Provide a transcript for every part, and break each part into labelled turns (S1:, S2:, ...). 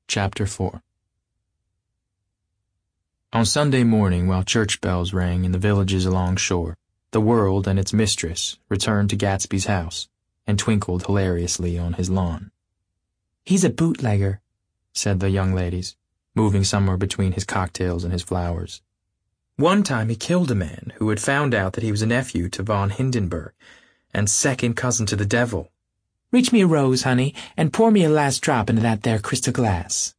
S1: Chapter 4 On Sunday morning, while church bells rang in the villages along shore, the world and its mistress returned to Gatsby's house and twinkled hilariously on his lawn. "He's a bootlegger," said the young ladies, moving somewhere between his cocktails and his flowers. "One time he killed a man who had found out that he was a nephew to von Hindenburg and second cousin to the devil. Reach me a rose, honey, and pour me a last drop into that there crystal glass."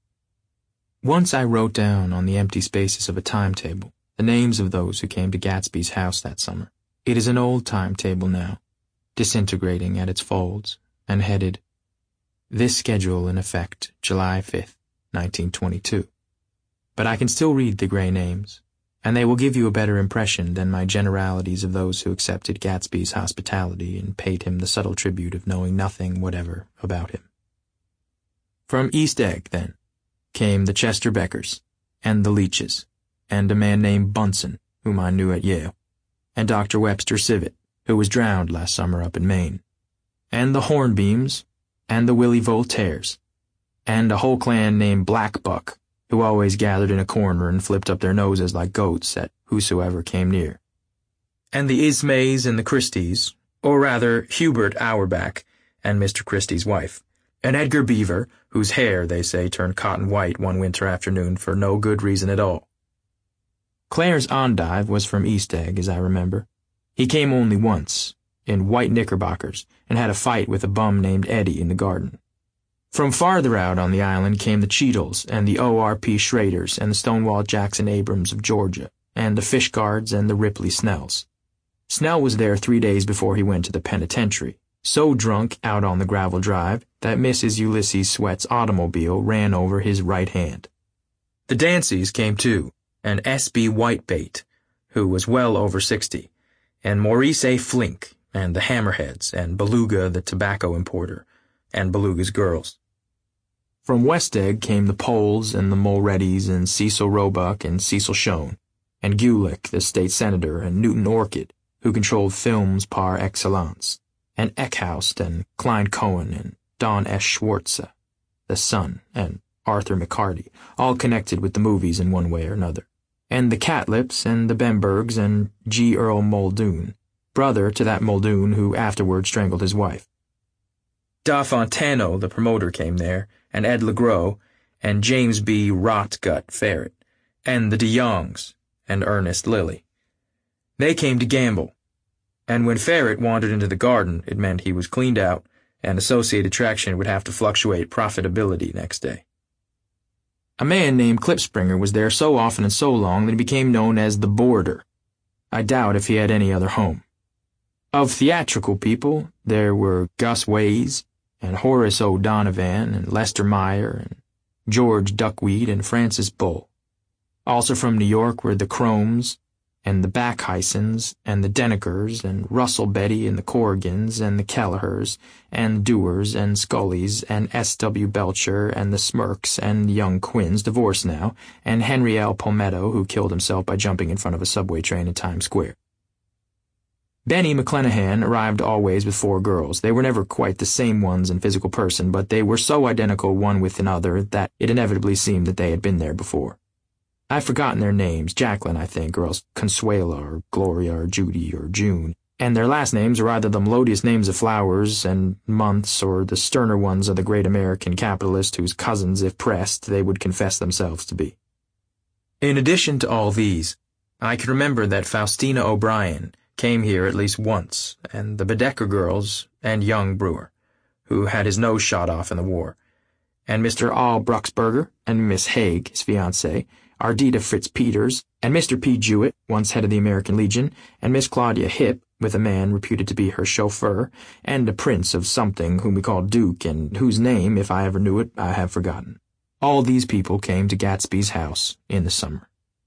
S1: Once I wrote down on the empty spaces of a timetable the names of those who came to Gatsby's house that summer. It is an old timetable now, disintegrating at its folds, and headed, "This schedule in effect July 5th, 1922. But I can still read the gray names, and they will give you a better impression than my generalities of those who accepted Gatsby's hospitality and paid him the subtle tribute of knowing nothing whatever about him. From East Egg, then, came the Chester Beckers, and the Leaches, and a man named Bunsen, whom I knew at Yale, and Dr. Webster Civet, who was drowned last summer up in Maine, and the Hornbeams, and the Willie Voltaires, and a whole clan named Black Buck, who always gathered in a corner and flipped up their noses like goats at whosoever came near. And the Ismays and the Christies, or rather Hubert Auerbach and Mr. Christie's wife, and Edgar Beaver, whose hair, they say, turned cotton white one winter afternoon for no good reason at all. Claire's endive was from East Egg, as I remember. He came only once, in white knickerbockers, and had a fight with a bum named Eddie in the garden. From farther out on the island came the Cheadles and the O.R.P. Schraders and the Stonewall Jackson Abrams of Georgia, and the Fishguards and the Ripley Snells. Snell was there 3 days before he went to the penitentiary, so drunk out on the gravel drive that Mrs. Ulysses Sweat's automobile ran over his right hand. The Danceys came too, and S.B. Whitebait, who was well over 60, and Maurice A. Flink, and the Hammerheads, and Beluga the tobacco importer, and Beluga's girls. From West Egg came the Poles and the Mulreadys and Cecil Roebuck and Cecil Schoen, and Gulick, the state senator, and Newton Orchid, who controlled films par excellence, and Eckhoust and Klein Cohen and Don S. Schwartze, the son, and Arthur McCarty, all connected with the movies in one way or another, and the Catlips and the Bembergs and G. Earl Muldoon, brother to that Muldoon who afterward strangled his wife. Da Fontano, the promoter, came there, and Ed LeGros, and James B. Rotgut Ferret, and the de Jongs, and Ernest Lilly. They came to gamble, and when Ferret wandered into the garden, it meant he was cleaned out, and Associated Traction would have to fluctuate profitability next day. A man named Klipspringer was there so often and so long that he became known as the Boarder. I doubt if he had any other home. Of theatrical people, there were Gus Ways, and Horace O'Donovan, and Lester Meyer, and George Duckweed, and Francis Bull. Also from New York were the Cromes, and the Backheisens, and the Denekers, and Russell Betty, and the Corrigans, and the Kellehers, and Dewars, and Scullys, and S.W. Belcher, and the Smirks, and young Quinns, divorced now, and Henry L. Palmetto, who killed himself by jumping in front of a subway train in Times Square. Benny McClenahan arrived always with 4 girls. They were never quite the same ones in physical person, but they were so identical one with another that it inevitably seemed that they had been there before. I've forgotten their names, Jacqueline, I think, or else Consuela, or Gloria, or Judy, or June, and their last names are either the melodious names of flowers and months or the sterner ones of the great American capitalist whose cousins, if pressed, they would confess themselves to be. In addition to all these, I can remember that Faustina O'Brien came here at least once, and the Bedecker girls, and young Brewer, who had his nose shot off in the war, and Mr. Al Bruxberger, and Miss Haig, his fiancée, Ardita Fitz-Peters, and Mr. P. Jewett, once head of the American Legion, and Miss Claudia Hipp, with a man reputed to be her chauffeur, and a prince of something whom we called Duke, and whose name, if I ever knew it, I have forgotten. All these people came to Gatsby's house in the summer.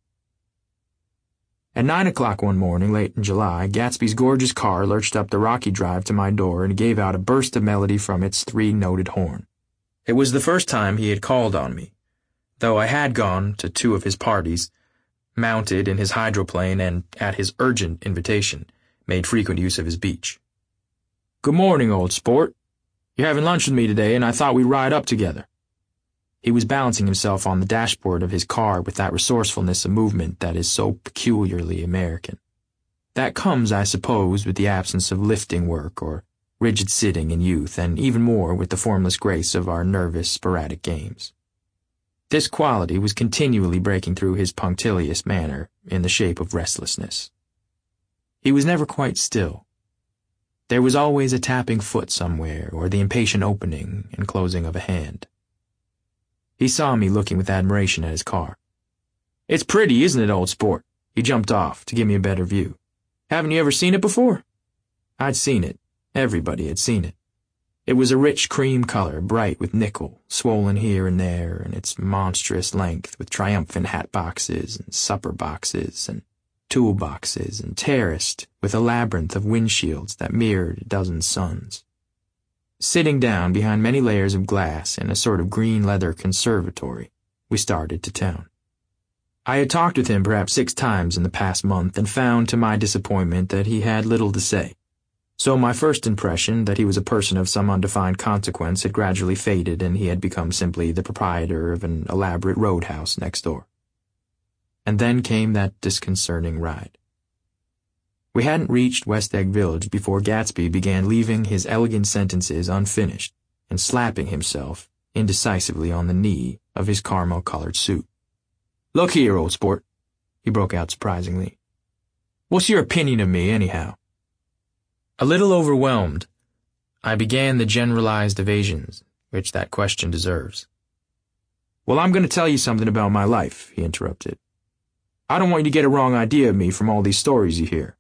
S1: At 9 o'clock one morning, late in July, Gatsby's gorgeous car lurched up the rocky drive to my door and gave out a burst of melody from its 3-noted horn. It was the first time he had called on me, though I had gone to 2 of his parties, mounted in his hydroplane and, at his urgent invitation, made frequent use of his beach. "Good morning, old sport. You're having lunch with me today, and I thought we'd ride up together." He was balancing himself on the dashboard of his car with that resourcefulness of movement that is so peculiarly American. That comes, I suppose, with the absence of lifting work or rigid sitting in youth, and even more with the formless grace of our nervous, sporadic games. This quality was continually breaking through his punctilious manner in the shape of restlessness. He was never quite still. There was always a tapping foot somewhere, or the impatient opening and closing of a hand. He saw me looking with admiration at his car. "It's pretty, isn't it, old sport?" He jumped off to give me a better view. "Haven't you ever seen it before?" I'd seen it. Everybody had seen it. It was a rich cream color, bright with nickel, swollen here and there, and its monstrous length with triumphant hat boxes and supper boxes and tool boxes, and terraced with a labyrinth of windshields that mirrored a dozen suns. Sitting down behind many layers of glass in a sort of green leather conservatory, we started to town. I had talked with him perhaps 6 times in the past month and found to my disappointment that he had little to say. So my first impression that he was a person of some undefined consequence had gradually faded, and he had become simply the proprietor of an elaborate roadhouse next door. And then came that disconcerting ride. We hadn't reached West Egg Village before Gatsby began leaving his elegant sentences unfinished and slapping himself indecisively on the knee of his caramel-colored suit. "Look here, old sport," he broke out surprisingly. "What's your opinion of me, anyhow?" A little overwhelmed, I began the generalized evasions which that question deserves. "Well, I'm going to tell you something about my life," he interrupted. "I don't want you to get a wrong idea of me from all these stories you hear."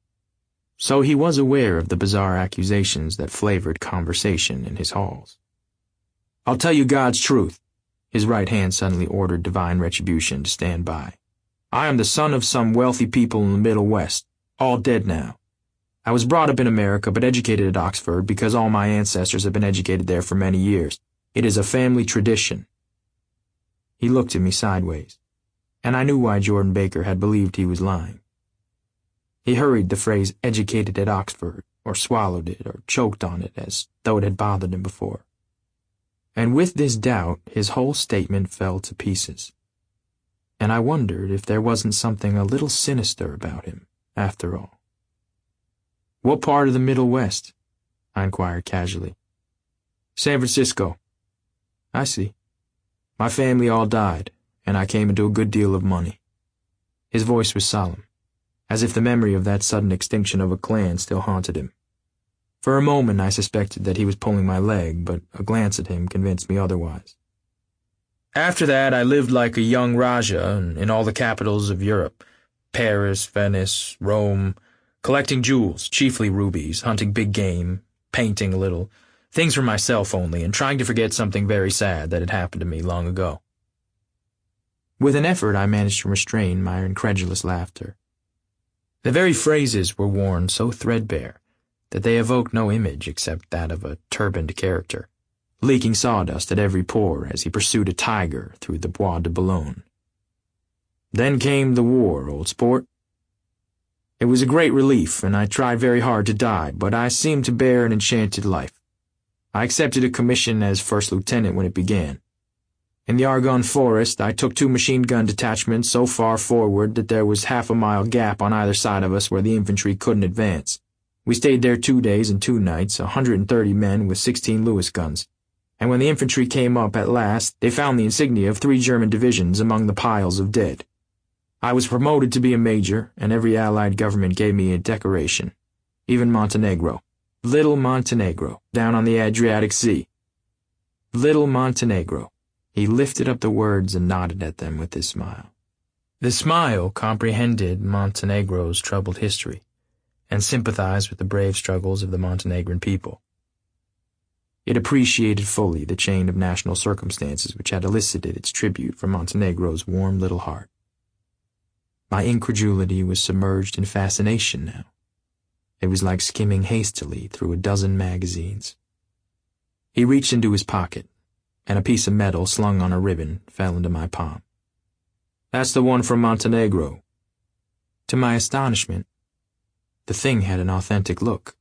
S1: So he was aware of the bizarre accusations that flavored conversation in his halls. "I'll tell you God's truth." His right hand suddenly ordered divine retribution to stand by. "I am the son of some wealthy people in the Middle West, all dead now. I was brought up in America but educated at Oxford because all my ancestors have been educated there for many years. It is a family tradition." He looked at me sideways, and I knew why Jordan Baker had believed he was lying. He hurried the phrase "educated at Oxford," or swallowed it, or choked on it as though it had bothered him before. And with this doubt, his whole statement fell to pieces. And I wondered if there wasn't something a little sinister about him, after all. "What part of the Middle West?" I inquired casually. "San Francisco." "I see. My family all died, and I came into a good deal of money." His voice was solemn, as if the memory of that sudden extinction of a clan still haunted him. For a moment I suspected that he was pulling my leg, but a glance at him convinced me otherwise. "After that I lived like a young Raja in all the capitals of Europe, Paris, Venice, Rome, collecting jewels, chiefly rubies, hunting big game, painting a little, things for myself only, and trying to forget something very sad that had happened to me long ago." With an effort I managed to restrain my incredulous laughter. The very phrases were worn so threadbare that they evoked no image except that of a turbaned character, leaking sawdust at every pore as he pursued a tiger through the Bois de Boulogne. "Then came the war, old sport. It was a great relief, and I tried very hard to die, but I seemed to bear an enchanted life. I accepted a commission as first lieutenant when it began. In the Argonne Forest, I took 2 machine-gun detachments so far forward that there was half a mile gap on either side of us where the infantry couldn't advance. We stayed there 2 days and 2 nights, 130 men with 16 Lewis guns. And when the infantry came up at last, they found the insignia of 3 German divisions among the piles of dead. I was promoted to be a major, and every Allied government gave me a decoration. Even Montenegro. Little Montenegro, down on the Adriatic Sea. Little Montenegro." He lifted up the words and nodded at them with his smile. The smile comprehended Montenegro's troubled history, and sympathized with the brave struggles of the Montenegrin people. It appreciated fully the chain of national circumstances which had elicited its tribute from Montenegro's warm little heart. My incredulity was submerged in fascination now. It was like skimming hastily through a dozen magazines. He reached into his pocket, and a piece of metal slung on a ribbon fell into my palm. "That's the one from Montenegro." To my astonishment, the thing had an authentic look.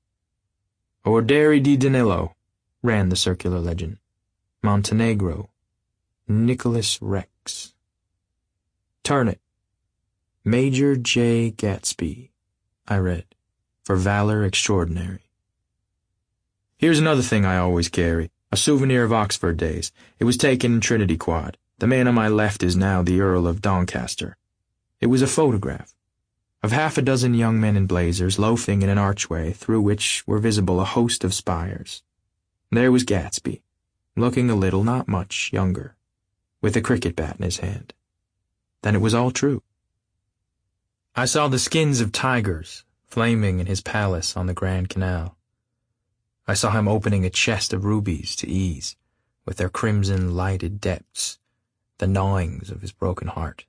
S1: "Orderi di Danilo," ran the circular legend. "Montenegro. Nicholas Rex. Turn it. Major J. Gatsby, I read, for valor extraordinary. Here's another thing I always carry, a souvenir of Oxford days. It was taken in Trinity Quad. The man on my left is now the Earl of Doncaster. It was a photograph of half a dozen young men in blazers loafing in an archway through which were visible a host of spires. There was Gatsby, looking a little, not much, younger, with a cricket bat in his hand. Then it was all true. I saw the skins of tigers flaming in his palace on the Grand Canal. I saw him opening a chest of rubies to ease, with their crimson-lighted depths, the gnawings of his broken heart.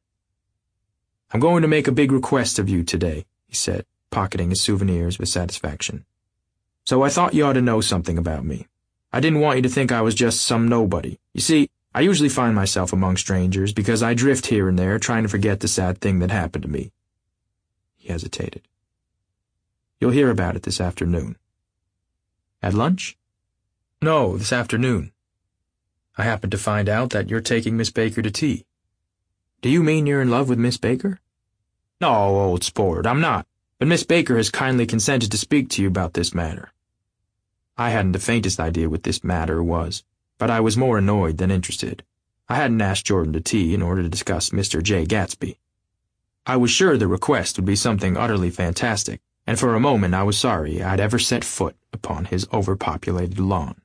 S1: I'm going to make a big request of you today, he said, pocketing his souvenirs with satisfaction. So I thought you ought to know something about me. I didn't want you to think I was just some nobody. You see, I usually find myself among strangers because I drift here and there trying to forget the sad thing that happened to me. He hesitated. You'll hear about it this afternoon. At lunch? No, this afternoon. I happened to find out that you're taking Miss Baker to tea. Do you mean you're in love with Miss Baker? No, old sport, I'm not, but Miss Baker has kindly consented to speak to you about this matter. I hadn't the faintest idea what this matter was, but I was more annoyed than interested. I hadn't asked Jordan to tea in order to discuss Mr. J. Gatsby. I was sure the request would be something utterly fantastic, and for a moment I was sorry I'd ever set foot upon his overpopulated lawn.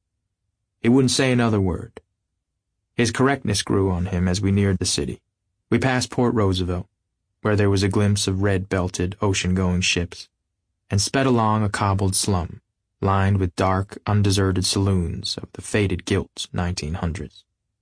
S1: He wouldn't say another word. His correctness grew on him as we neared the city. We passed Port Roosevelt, where there was a glimpse of red-belted, ocean-going ships, and sped along a cobbled slum, lined with dark, undeserted saloons of the faded gilt 1900s.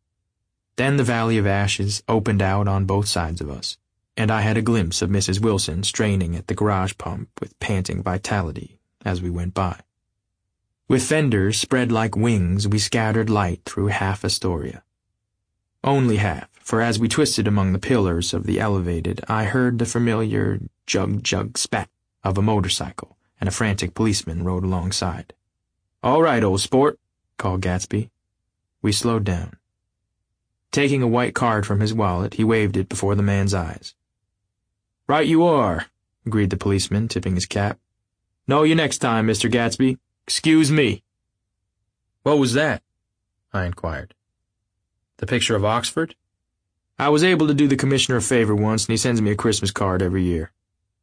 S1: Then the Valley of Ashes opened out on both sides of us, and I had a glimpse of Mrs. Wilson straining at the garage pump with panting vitality as we went by. With fenders spread like wings, we scattered light through half Astoria. Only half, for as we twisted among the pillars of the elevated, I heard the familiar jug-jug spat of a motorcycle, and a frantic policeman rode alongside. "All right, old sport," called Gatsby. We slowed down. Taking a white card from his wallet, he waved it before the man's eyes. "Right you are," agreed the policeman, tipping his cap. "Know you next time, Mr. Gatsby. Excuse me." "What was that?" I inquired. "The picture of Oxford?" "I was able to do the commissioner a favor once, and he sends me a Christmas card every year."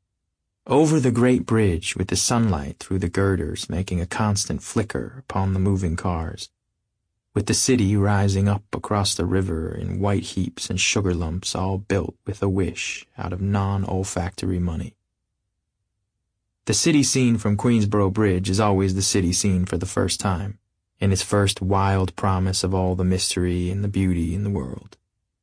S1: Over the great bridge, with the sunlight through the girders making a constant flicker upon the moving cars, with the city rising up across the river in white heaps and sugar lumps all built with a wish out of non-olfactory money. The city seen from Queensboro Bridge is always the city seen for the first time, in its first wild promise of all the mystery and the beauty in the world.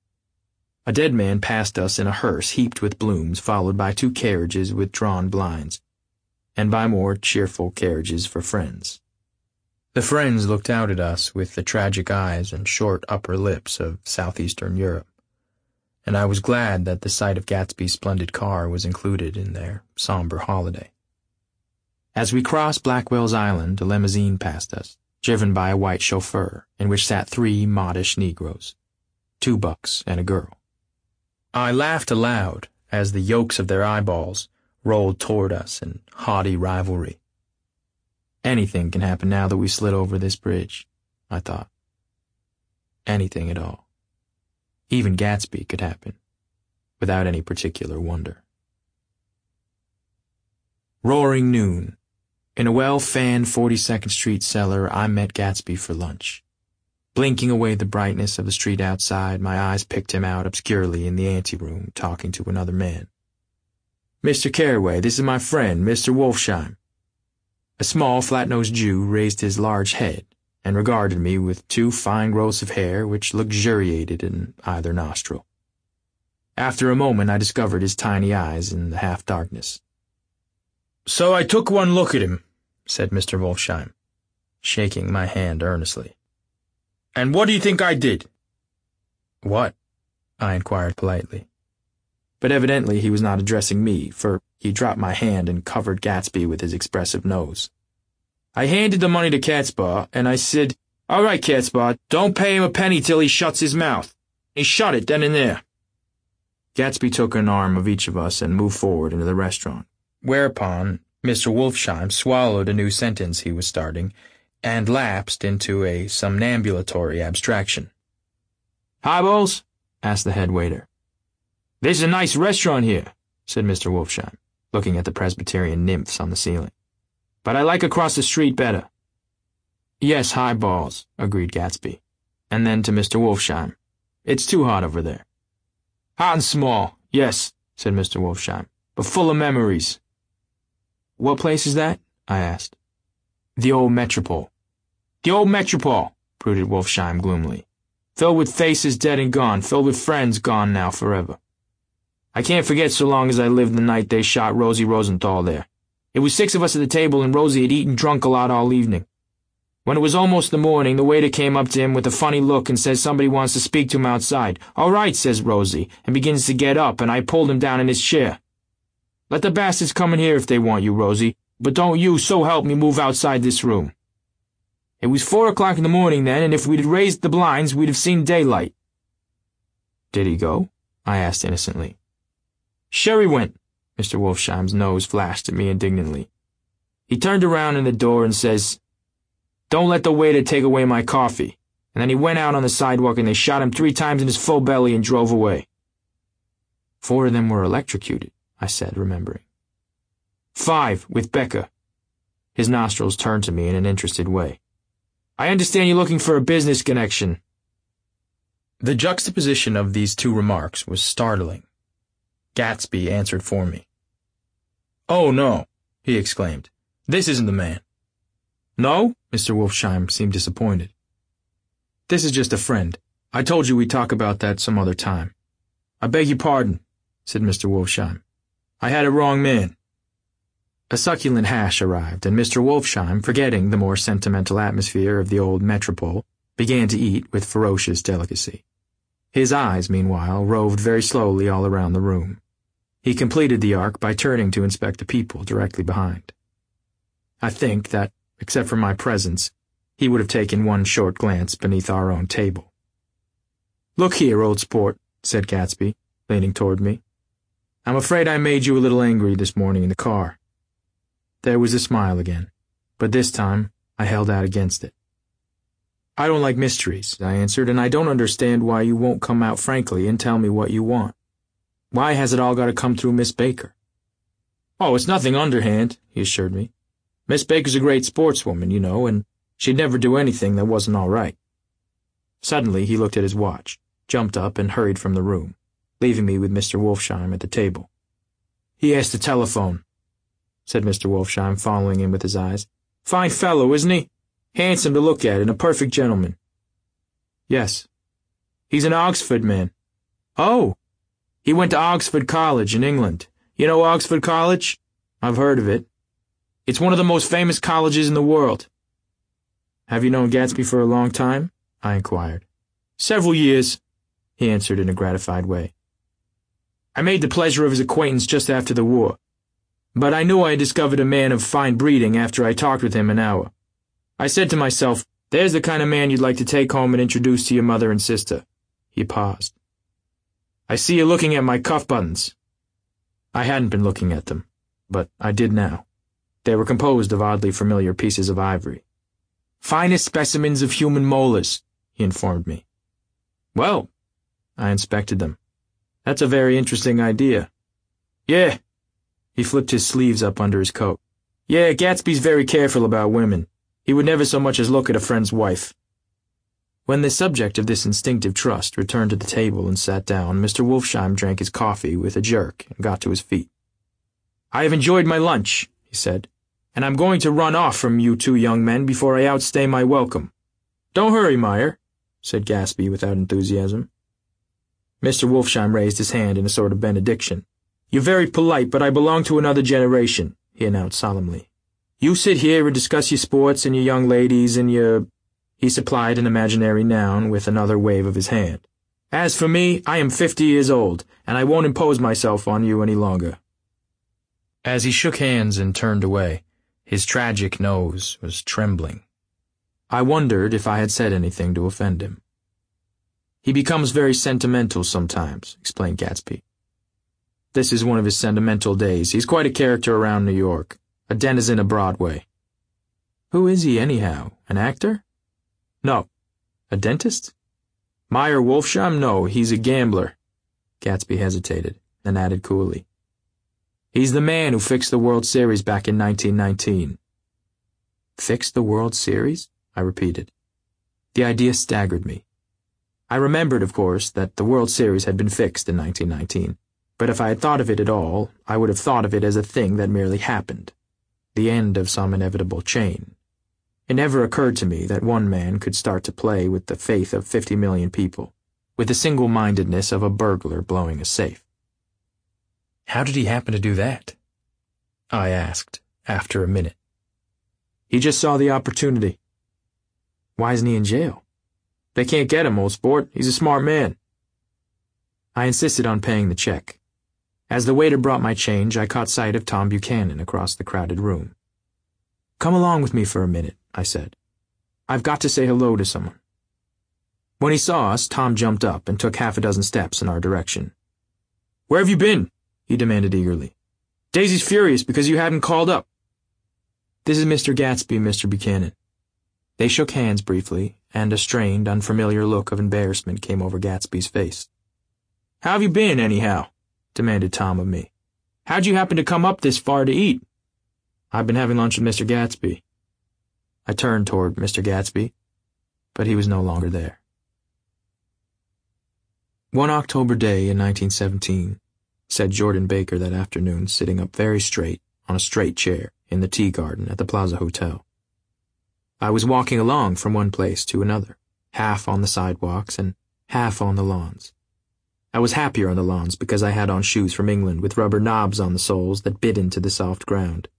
S1: A dead man passed us in a hearse heaped with blooms, followed by 2 carriages with drawn blinds, and by more cheerful carriages for friends. The friends looked out at us with the tragic eyes and short upper lips of southeastern Europe, and I was glad that the sight of Gatsby's splendid car was included in their somber holiday. As we crossed Blackwell's Island, a limousine passed us, driven by a white chauffeur, in which sat 3 modish Negroes, 2 bucks and a girl. I laughed aloud as the yolks of their eyeballs rolled toward us in haughty rivalry. Anything can happen now that we slid over this bridge, I thought. Anything at all. Even Gatsby could happen, without any particular wonder. Roaring noon. In a well-fanned 42nd Street cellar, I met Gatsby for lunch. Blinking away the brightness of the street outside, my eyes picked him out obscurely in the anteroom, talking to another man. "Mr. Carraway, this is my friend, Mr. Wolfsheim." A small, flat-nosed Jew raised his large head and regarded me with 2 fine growths of hair which luxuriated in either nostril. After a moment, I discovered his tiny eyes in the half-darkness. "So I took one look at him," said Mr. Wolfsheim, shaking my hand earnestly. "And what do you think I did?" "What?" I inquired politely. But evidently he was not addressing me, for he dropped my hand and covered Gatsby with his expressive nose. "I handed the money to Catspaw, and I said,
S2: All right, Catspaw, don't pay him a penny till he shuts his mouth. He shut it then and there.
S1: Gatsby took an arm of each of us and moved forward into the restaurant, whereupon Mr. Wolfsheim swallowed a new sentence he was starting and lapsed into a somnambulatory abstraction.
S2: "Highballs?"
S1: asked the head waiter.
S2: "There's a nice restaurant here,"
S1: said Mr. Wolfsheim, looking at the Presbyterian nymphs on the ceiling.
S2: "But I like across the street better."
S1: "Yes, highballs," agreed Gatsby. And then to Mr. Wolfsheim, "It's too hot over there."
S2: "Hot and small, yes," said Mr. Wolfsheim, "but full of memories."
S1: "What place is that?" I asked.
S2: "The old Metropole." "The old Metropole," brooded Wolfsheim gloomily. "Filled with faces dead and gone, filled with friends gone now forever. I can't forget so long as I lived the night they shot Rosie Rosenthal there. It was 6 of us at the table, and Rosie had eaten drunk a lot all evening. When it was almost the morning, the waiter came up to him with a funny look and says somebody wants to speak to him outside. 'All right,' says Rosie, and begins to get up, and I pulled him down in his chair. 'Let the bastards come in here if they want you, Rosie, but don't you, so help me, move outside this room.' It was 4 o'clock in the morning then, and if we'd raised the blinds, we'd have seen daylight."
S1: "Did he go?" I asked innocently.
S2: "Sure he went."
S1: Mr. Wolfsheim's nose flashed at me indignantly.
S2: "He turned around in the door and says, 'Don't let the waiter take away my coffee.' And then he went out on the sidewalk and they shot him 3 times in his full belly and drove away."
S1: 4 of them were electrocuted, I said, remembering.
S2: 5, with Becker."
S1: His nostrils turned to me in an interested way.
S2: "I understand you're looking for a business connection."
S1: The juxtaposition of these 2 remarks was startling. Gatsby answered for me.
S2: "Oh, no,"
S1: he exclaimed.
S2: "This isn't the man." "No?"
S1: Mr. Wolfsheim seemed disappointed. "This is just a friend. I told you we'd talk about that some other time."
S2: "I beg your pardon," said Mr. Wolfsheim. "I had a wrong man."
S1: A succulent hash arrived, and Mr. Wolfsheim, forgetting the more sentimental atmosphere of the old Metropole, began to eat with ferocious delicacy. His eyes, meanwhile, roved very slowly all around the room. He completed the arc by turning to inspect the people directly behind. I think that, except for my presence, he would have taken one short glance beneath our own table.
S2: "Look here, old sport," said Gatsby, leaning toward me. "I'm afraid I made you a little angry this morning in the car."
S1: There was a smile again, but this time I held out against it.
S2: "I don't like mysteries," I answered, "and I don't understand why you won't come out frankly and tell me what you want. Why has it all got to come through Miss Baker?" "Oh, it's nothing underhand," he assured me. "Miss Baker's a great sportswoman, you know, and she'd never do anything that wasn't all right."
S1: Suddenly he looked at his watch, jumped up, and hurried from the room, leaving me with Mr. Wolfsheim at the table.
S2: "He has to telephone," said Mr. Wolfsheim, following him with his eyes. "Fine fellow, isn't he? Handsome to look at and a perfect gentleman."
S1: "Yes."
S2: "He's an Oxford man."
S1: "Oh!"
S2: "He went to Oxford College in England. You know Oxford College?"
S1: "I've heard of it."
S2: "It's one of the most famous colleges in the world."
S1: "Have you known Gatsby for a long time?" I inquired.
S2: "Several years,"
S1: he answered in a gratified way.
S2: "I made the pleasure of his acquaintance just after the war. But I knew I had discovered a man of fine breeding after I talked with him an hour. I said to myself, there's the kind of man you'd like to take home and introduce to your mother and sister." He paused. "I see you looking at my cuff buttons." I hadn't been looking at them, but I did now. They were composed of oddly familiar pieces of ivory. "Finest specimens of human molars," he informed me.
S1: "Well," I inspected them. "That's a very interesting idea."
S2: "Yeah."
S1: He flipped his sleeves up under his coat.
S2: "Yeah, Gatsby's very careful about women. He would never so much as look at a friend's wife."
S1: When the subject of this instinctive trust returned to the table and sat down, Mr. Wolfsheim drank his coffee with a jerk and got to his feet.
S2: "I have enjoyed my lunch," he said, "and I'm going to run off from you 2 young men before I outstay my welcome."
S1: "Don't hurry, Meyer," said Gatsby without enthusiasm.
S2: Mr. Wolfsheim raised his hand in a sort of benediction. "You're very polite, but I belong to another generation," he announced solemnly. "You sit here and discuss your sports and your young ladies and your—" He supplied an imaginary noun with another wave of his hand. "As for me, I am 50 years old, and I won't impose myself on you any longer."
S1: As he shook hands and turned away, his tragic nose was trembling. I wondered if I had said anything to offend him. "He becomes very sentimental sometimes," explained Gatsby. "This is one of his sentimental days. He's quite a character around New York, a denizen of Broadway." "Who is he, anyhow? An actor?" "No." "A dentist?" "Meyer Wolfsheim? No, he's a gambler." Gatsby hesitated, then added coolly, "He's the man who fixed the World Series back in 1919. "Fixed the World Series?" I repeated. The idea staggered me. I remembered, of course, that the World Series had been fixed in 1919, but if I had thought of it at all, I would have thought of it as a thing that merely happened, the end of some inevitable chain. It never occurred to me that one man could start to play with the faith of 50 million people, with the single-mindedness of a burglar blowing a safe. "How did he happen to do that?" I asked, after a minute. "He just saw the opportunity." "Why isn't he in jail?" "They can't get him, old sport. He's a smart man." I insisted on paying the check. As the waiter brought my change, I caught sight of Tom Buchanan across the crowded room. "Come along with me for a minute," I said. "I've got to say hello to someone." When he saw us, Tom jumped up and took half a dozen steps in our direction. "Where have you been?" he demanded eagerly. "Daisy's furious because you hadn't called up." "This is Mr. Gatsby, Mr. Buchanan." They shook hands briefly, and a strained, unfamiliar look of embarrassment came over Gatsby's face. "How have you been, anyhow?" demanded Tom of me. "How'd you happen to come up this far to eat?" "I've been having lunch with Mr. Gatsby." I turned toward Mr. Gatsby, but he was no longer there. "One October day in 1917, said Jordan Baker that afternoon, sitting up very straight on a straight chair in the tea garden at the Plaza Hotel. I was walking along from one place to another, half on the sidewalks and half on the lawns. I was happier on the lawns because I had on shoes from England with rubber knobs on the soles that bit into the soft ground.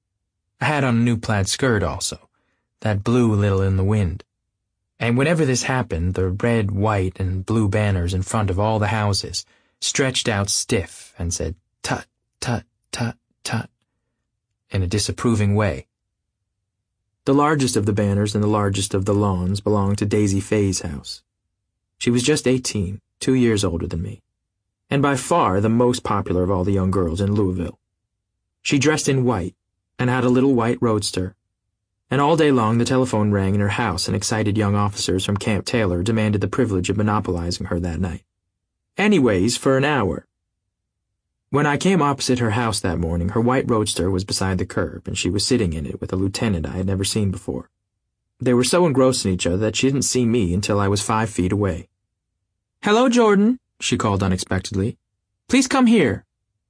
S1: I had on a new plaid skirt also, that blew a little in the wind. And whenever this happened, the red, white, and blue banners in front of all the houses stretched out stiff and said tut, tut, tut, tut, in a disapproving way. The largest of the banners and the largest of the lawns belonged to Daisy Fay's house. She was just 18, 2 years older than me, and by far the most popular of all the young girls in Louisville. She dressed in white and had a little white roadster, and all day long the telephone rang in her house and excited young officers from Camp Taylor demanded the privilege of monopolizing her that night. Anyways, for an hour. When I came opposite her house that morning, her white roadster was beside the curb, and she was sitting in it with a lieutenant I had never seen before. They were so engrossed in each other that she didn't see me until I was 5 feet away. "Hello, Jordan," she called unexpectedly. "Please come here."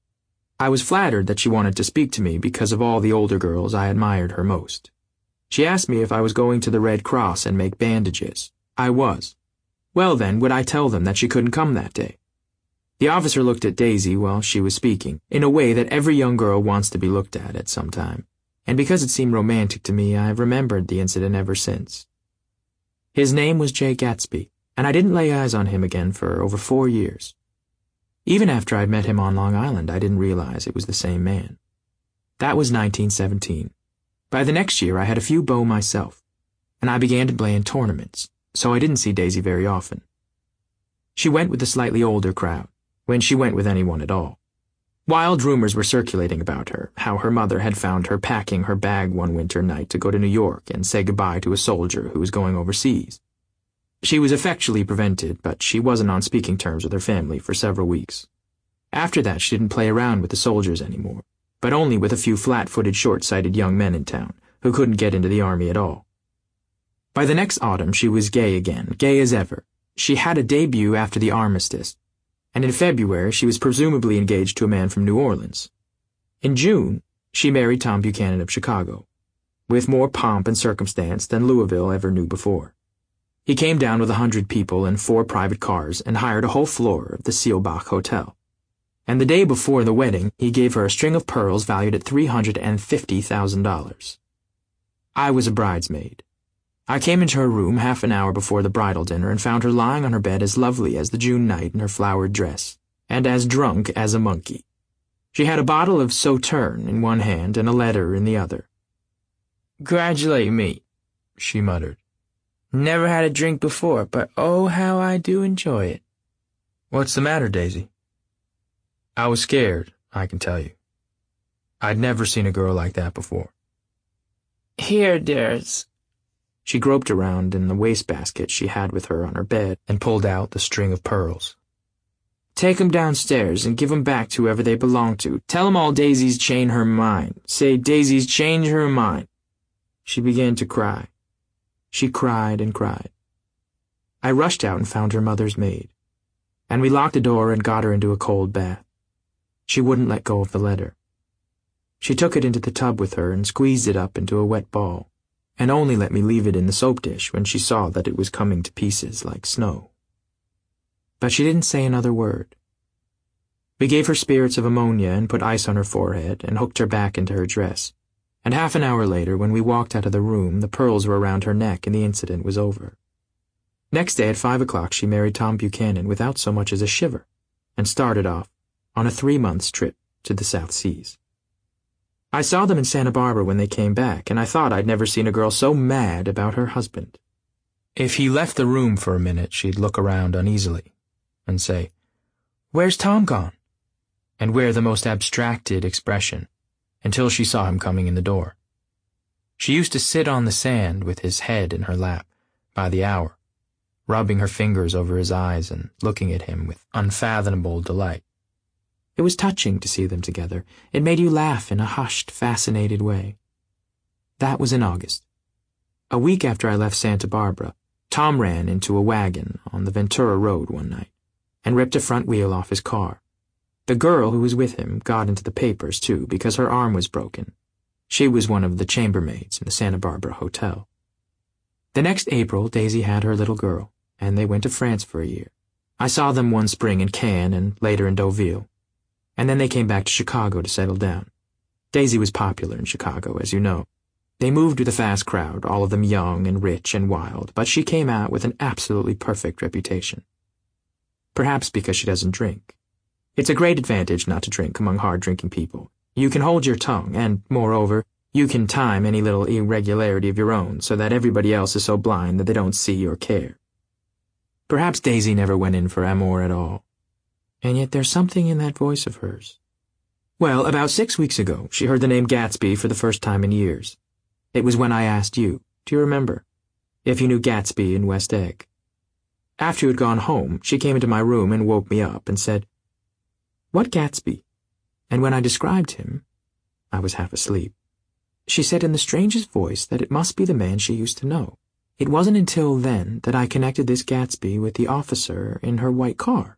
S1: I was flattered that she wanted to speak to me because of all the older girls I admired her most. She asked me if I was going to the Red Cross and make bandages. I was. Well then, would I tell them that she couldn't come that day? The officer looked at Daisy while she was speaking, in a way that every young girl wants to be looked at some time, and because it seemed romantic to me, I've remembered the incident ever since. His name was Jay Gatsby, and I didn't lay eyes on him again for over 4 years. Even after I'd met him on Long Island, I didn't realize it was the same man. That was 1917. By the next year, I had a few beaux myself, and I began to play in tournaments, so I didn't see Daisy very often. She went with the slightly older crowd, when she went with anyone at all. Wild rumors were circulating about her, how her mother had found her packing her bag one winter night to go to New York and say goodbye to a soldier who was going overseas. She was effectually prevented, but she wasn't on speaking terms with her family for several weeks. After that, she didn't play around with the soldiers anymore, but only with a few flat-footed, short-sighted young men in town who couldn't get into the army at all. By the next autumn, she was gay again, gay as ever. She had a debut after the armistice, and in February she was presumably engaged to a man from New Orleans. In June, she married Tom Buchanan of Chicago, with more pomp and circumstance than Louisville ever knew before. He came down with 100 people and 4 private cars and hired a whole floor of the Seelbach Hotel. And the day before the wedding, he gave her a string of pearls valued at $350,000. I was a bridesmaid. I came into her room half an hour before the bridal dinner and found her lying on her bed as lovely as the June night in her flowered dress, and as drunk as a monkey. She had a bottle of Sauterne in one hand and a letter in the other. "Congratulate me," she muttered. Never had a drink before, but oh, how I do enjoy it.
S2: What's the matter, Daisy? I was scared, I can tell you. I'd never seen a girl like that before.
S1: Here, dears.
S2: She groped around in the wastebasket she had with her on her bed and pulled out the string of pearls.
S1: Take 'em downstairs and give 'em back to whoever they belong to. Tell 'em all Daisy's changed her mind. Say Daisy's changed her mind. She began to cry. She cried and cried. I rushed out and found her mother's maid, and we locked the door and got her into a cold bath. She wouldn't let go of the letter. She took it into the tub with her and squeezed it up into a wet ball, and only let me leave it in the soap dish when she saw that it was coming to pieces like snow. But she didn't say another word. We gave her spirits of ammonia and put ice on her forehead and hooked her back into her dress, and half an hour later, when we walked out of the room, the pearls were around her neck and the incident was over. Next day at 5 o'clock she married Tom Buchanan without so much as a shiver, and started off on a 3-month trip to the South Seas. I saw them in Santa Barbara when they came back, and I thought I'd never seen a girl so mad about her husband.
S2: If he left the room for a minute, she'd look around uneasily and say, "Where's Tom gone?" and wear the most abstracted expression until she saw him coming in the door. She used to sit on the sand with his head in her lap by the hour, rubbing her fingers over his eyes and looking at him with unfathomable delight. It was touching to see them together. It made you laugh in a hushed, fascinated way. That was in August. A week after I left Santa Barbara, Tom ran into a wagon on the Ventura Road one night and ripped a front wheel off his car. The girl who was with him got into the papers, too, because her arm was broken. She was one of the chambermaids in the Santa Barbara hotel. The next April, Daisy had her little girl, and they went to France for a year. I saw them one spring in Cannes and later in Deauville, and then they came back to Chicago to settle down. Daisy was popular in Chicago, as you know. They moved with a fast crowd, all of them young and rich and wild, but she came out with an absolutely perfect reputation. Perhaps because she doesn't drink. It's a great advantage not to drink among hard-drinking people. You can hold your tongue, and, moreover, you can time any little irregularity of your own so that everybody else is so blind that they don't see or care. Perhaps Daisy never went in for amour at all. And yet there's something in that voice of hers. Well, about 6 weeks ago, she heard the name Gatsby for the first time in years. It was when I asked you, do you remember, if you knew Gatsby in West Egg. After you had gone home, she came into my room and woke me up and said, "What Gatsby?" And when I described him, I was half asleep. She said in the strangest voice that it must be the man she used to know. It wasn't until then that I connected this Gatsby with the officer in her white car.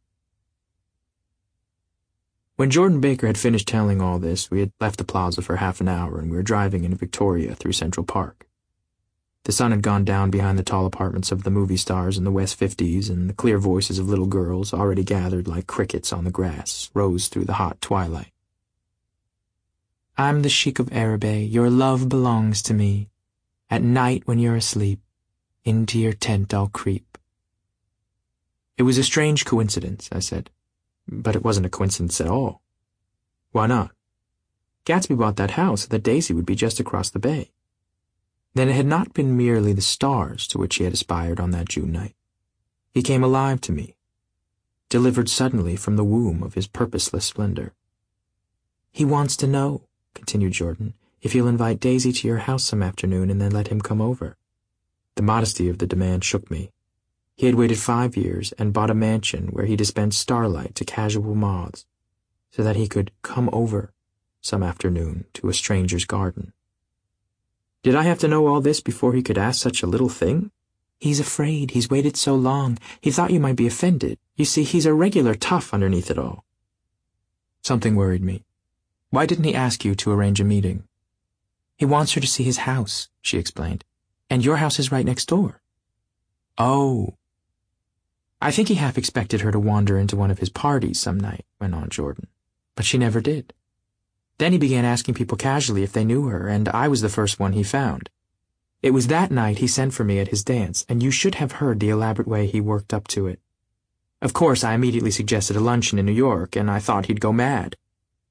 S2: When Jordan Baker had finished telling all this, we had left the plaza for half an hour and we were driving in Victoria through Central Park. The sun had gone down behind the tall apartments of the movie stars in the West 50s, and the clear voices of little girls, already gathered like crickets on the grass, rose through the hot twilight. "I'm the Sheik of Araby, your love belongs to me. At night when you're asleep, into your tent I'll creep." It was a strange coincidence, I said. But it wasn't a coincidence at all. Why not? Gatsby bought that house so that Daisy would be just across the bay. Then it had not been merely the stars to which he had aspired on that June night. He came alive to me, delivered suddenly from the womb of his purposeless splendor. "He wants to know," continued Jordan, "if you'll invite Daisy to your house some afternoon and then let him come over." The modesty of the demand shook me. He had waited 5 years and bought a mansion where he dispensed starlight to casual moths, so that he could come over some afternoon to a stranger's garden. Did I have to know all this before he could ask such a little thing? "He's afraid. He's waited so long. He thought you might be offended. You see, he's a regular tough underneath it all." Something worried me. Why didn't he ask you to arrange a meeting? "He wants her to see his house," she explained. "And your house is right next door." "Oh." "I think he half expected her to wander into one of his parties some night," went on Jordan. "But she never did. Then he began asking people casually if they knew her, and I was the first one he found. It was that night he sent for me at his dance, and you should have heard the elaborate way he worked up to it. Of course, I immediately suggested a luncheon in New York, and I thought he'd go mad.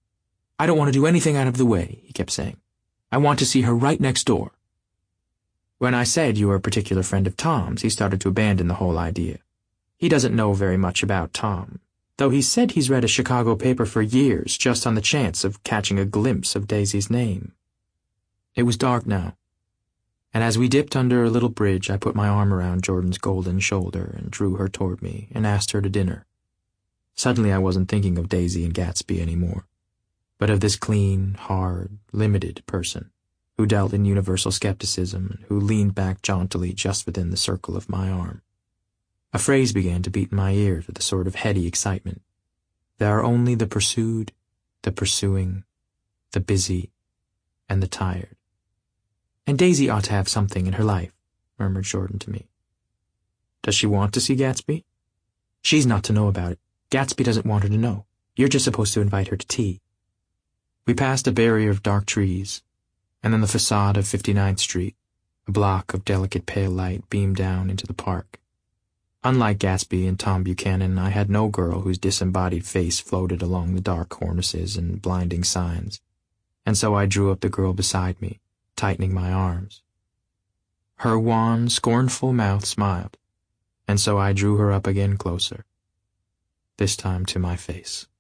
S2: 'I don't want to do anything out of the way,' he kept saying. 'I want to see her right next door.'
S1: When I said you were a particular friend of Tom's, he started to abandon the whole idea. He doesn't know very much about Tom, though he said he's read a Chicago paper for years just on the chance of catching a glimpse of Daisy's name. It was dark now, and as we dipped under a little bridge, I put my arm around Jordan's golden shoulder and drew her toward me and asked her to dinner. Suddenly I wasn't thinking of Daisy and Gatsby anymore, but of this clean, hard, limited person who dealt in universal skepticism and who leaned back jauntily just within the circle of my arm. A phrase began to beat in my ears with a sort of heady excitement. There are only the pursued, the pursuing, the busy, and the tired. And Daisy ought to have something in her life, murmured Jordan to me. Does she want to see Gatsby? She's not to know about it. Gatsby doesn't want her to know. You're just supposed to invite her to tea. We passed a barrier of dark trees, and then the facade of 59th Street, a block of delicate pale light beamed down into the park. Unlike Gatsby and Tom Buchanan, I had no girl whose disembodied face floated along the dark cornices and blinding signs, and so I drew up the girl beside me, tightening my arms. Her wan, scornful mouth smiled, and so I drew her up again closer, this time to my face.